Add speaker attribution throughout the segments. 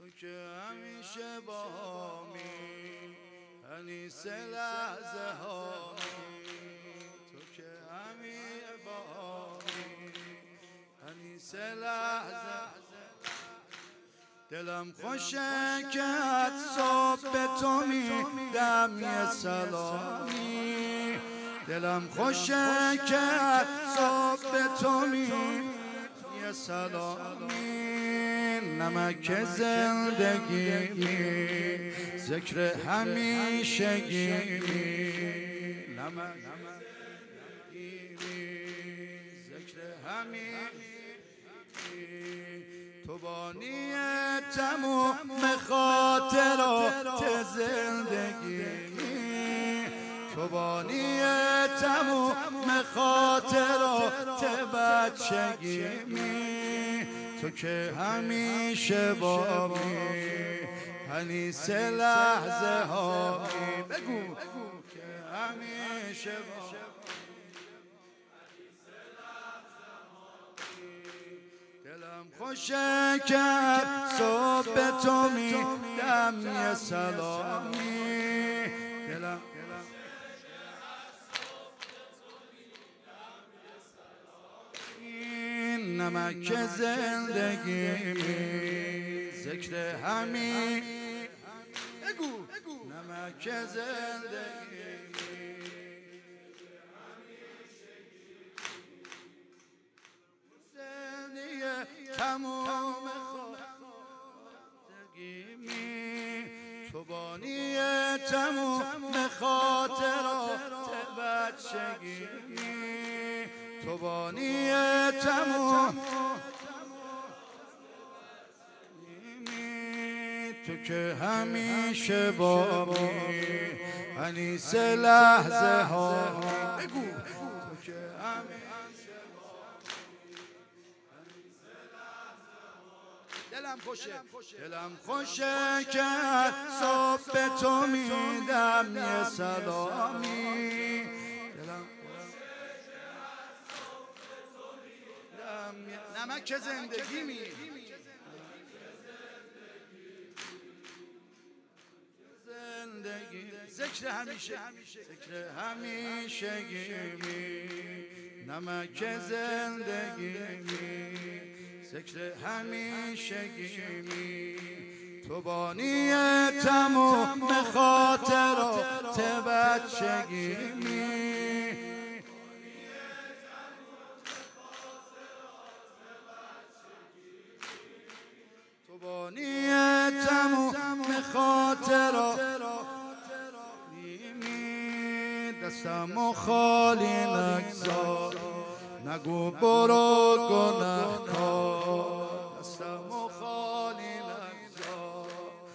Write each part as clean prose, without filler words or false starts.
Speaker 1: که همیشه باهامی، انیس لحظه هامی. تو که همیشه باهامی، انیس لحظه. دلم خوشه که از صبح به تو میدم یه سلامی. دلم خوشه که از صبح به تو میدم یه سلامی. نمک زندگیمی، ذکر همیشگیمی. نمک ذکر همیشگیمی. تو بانی تموم خاطرات زندگیمی. تو بانی تموم خاطرات بچگیمی. تو که همیشه بامی، انیس لحظه هامی. بگو که همیشه بامی. دلم خوشه که صبح به تو میدم یه سلامی. دلم این نمک زندگیمی، ذکر همی. بگو نمک زندگیمی. تمام خاطرگیمی. تو بانی تمام خاطرات بچگیمی. تو بانی تمام. تو که همیشه بامی، انیس لحظه ها. بگو تو که همیشه. دلم خوشه که صبح به تو میدم یه سلامی. نمک زندگیمی. ذکر همیشگیمی. نمک زندگیمی، ذکر همیشگیمی. تو بانی تموم خاطرات بچگیمی. تو بانی تموم خاطرات. دستمو خالی نگذار، نگو برو گناهکار. دستمو خالی نگذار،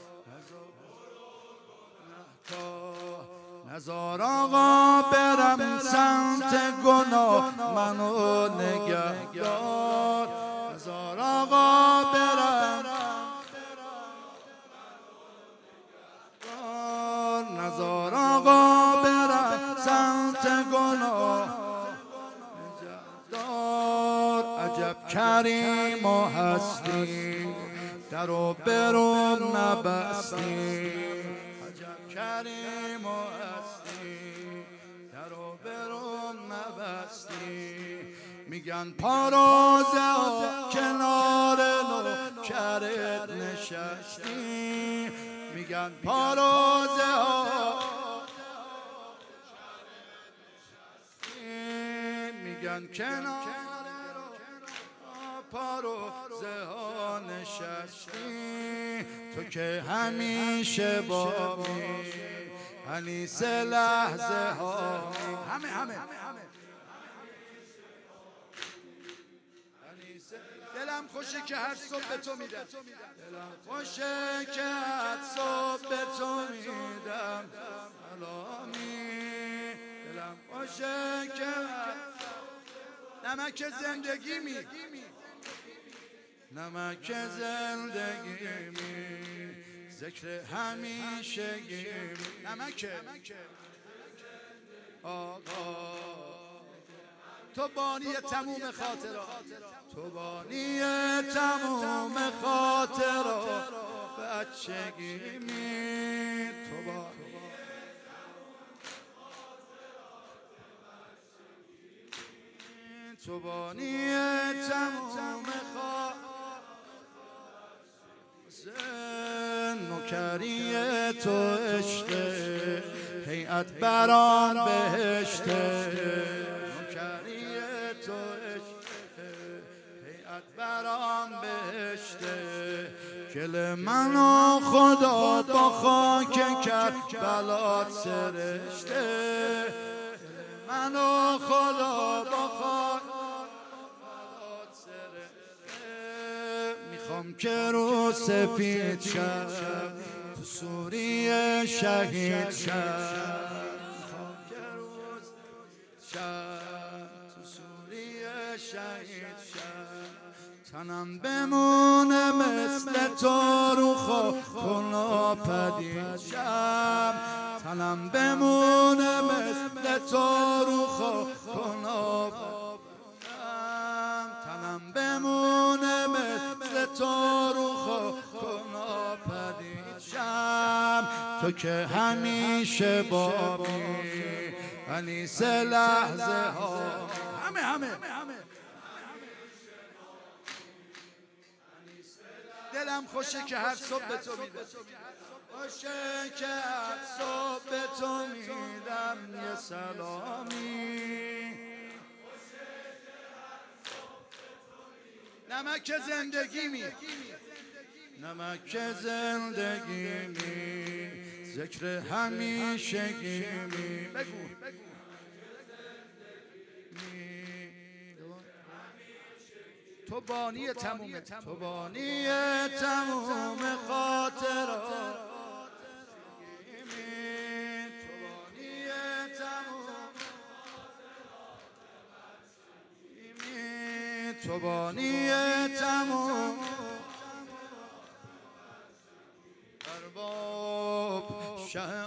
Speaker 1: نذار آقا برم سمت گناه، منو نگهدار. نذار آقا برم، نذار آقا برم سمت گناه. عجب کریم و هستی، درو برو نبستی. عجب کریم و هستی، درو برو نبستی. میگن پاروزه ها کنار نوکرت نشستی. میگن پاروزه ها، میگن کنار پاروزه ها نشستی. تو که همیشه بامی، انیس لحظه ها. همه دلم خوشه که هر صبح به تو میدم. دلم خوشه که هر صبح به تو میدم سلامی. دلم خوشه که نمک زندگیمی. نمک زندگیمی، ذکر همیشگیمی. نمک آقا. تو بانی تموم خاطرات، تو بانی تموم خاطرات بچگیمی تو بانی تمام نوکری تو عشق هیئت بران بهشت نوکری تو عشق هیئت بران بهشت گل منو خدا با خاک کربلات سرشته منو خدا با خاک میخوام که رو سفید شد تو سوریه شهید شد میخوام که رو تو سوریه شهید شد تنم بمونه مثل تو رو خون و پدید شم تنم بمونه مثل تو رو خون و تنم بمونه مثل تو رو خون و پدید شم تو که همیشه بامی ولی سه لحظه ها همه دلم خوشه که هر صبح به تو میدم خوشه که هر صبح به تو میدم یه سلامی نمک زندگیمی نمک زندگیمی ذکر همیشگیمی بگو تو بانی تموم خاطرات تو بانی تموم ارباب شه